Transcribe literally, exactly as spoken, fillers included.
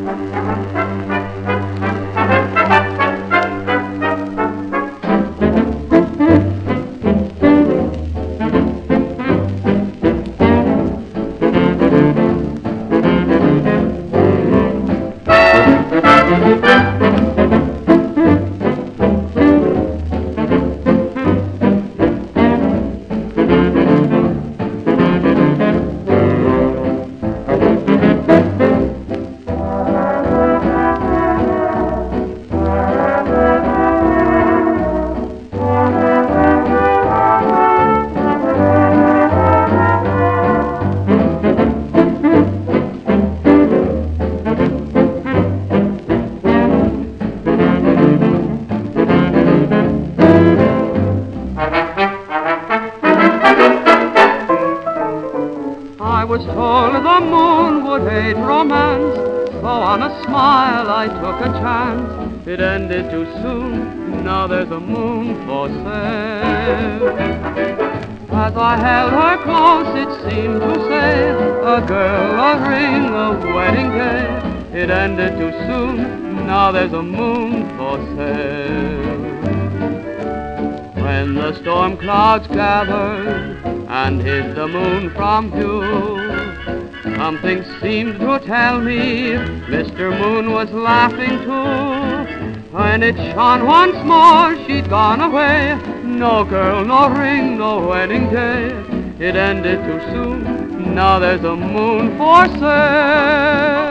I was told the moon would hate romance, so on a smile I took a chance. It ended too soon, now there's a moon for sale. As I held her close, it seemed to say, a girl, a ring, a wedding day. It ended too soon, now there's a moon for sale. When the storm clouds gathered and hid the moon from view, something seemed to tell me Mister Moon was laughing too. When it shone once more, she'd gone away. No girl, no ring, no wedding day. It ended too soon, now there's a moon for sale.